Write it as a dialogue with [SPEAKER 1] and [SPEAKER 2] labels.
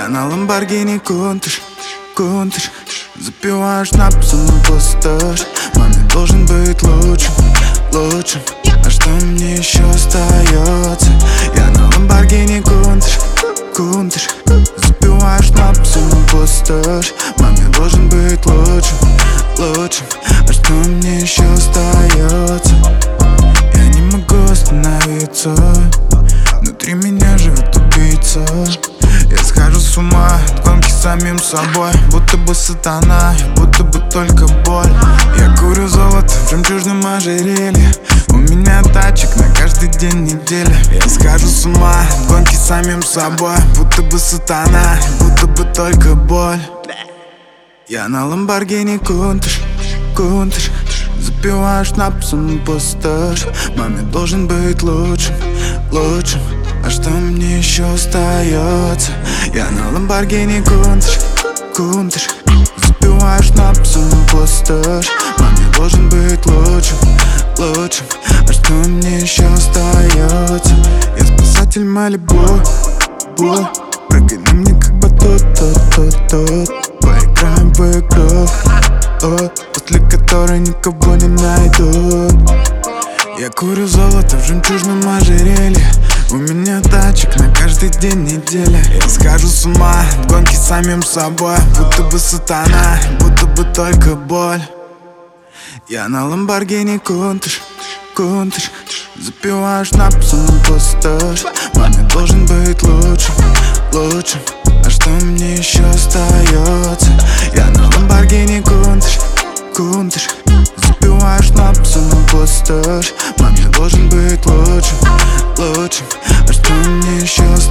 [SPEAKER 1] Я на Lamborghini Countach, Countach. Запиваю шнапсом на пустошь. Маме должен быть лучшим, лучшим. А что мне еще остается? Я на Lamborghini Countach, Countach. Запиваю шнапсом на пустошь. Маме должен быть лучшим, лучшим. А что мне еще остается? Я не могу остановиться. Внутри меня живет убийца. Я схожу с ума от гонки с самим собой. Будто бы сатана, будто бы только боль. Я курю золото в жемчужном ожерелье. У меня тачек на каждый день недели. Я схожу с ума от гонки с самим собой. Будто бы сатана, будто бы только боль. Я на Lamborghini Countach, Countach. Запиваю шнапсом на пустошь. Маме должен быть лучшим, лучшим. А что мне еще остается? Я на Lamborghini Countach, Countach. Запиваю шнапсом на пустошь. Маме должен быть лучшим, лучшим. А что мне еще остается? Я спасатель Малибу, прыгай на мне как батут, поиграем в игру, после которой никого не найдут. Я курю золото в жемчужном ожерелье. У меня тачек на каждый день недели. Я схожу с ума от гонки с самим собой. Будто бы сатана, будто бы только боль. Я на Lamborghini Countach, Countach. Запиваю шнапсом на пустошь. Маме должен быть лучшим, лучшим. А что мне еще остается? Я на Lamborghini Countach, Countach. Запиваю шнапсом на пустошь. Маме должен быть лучшим, лучшим. А что мне еще остается?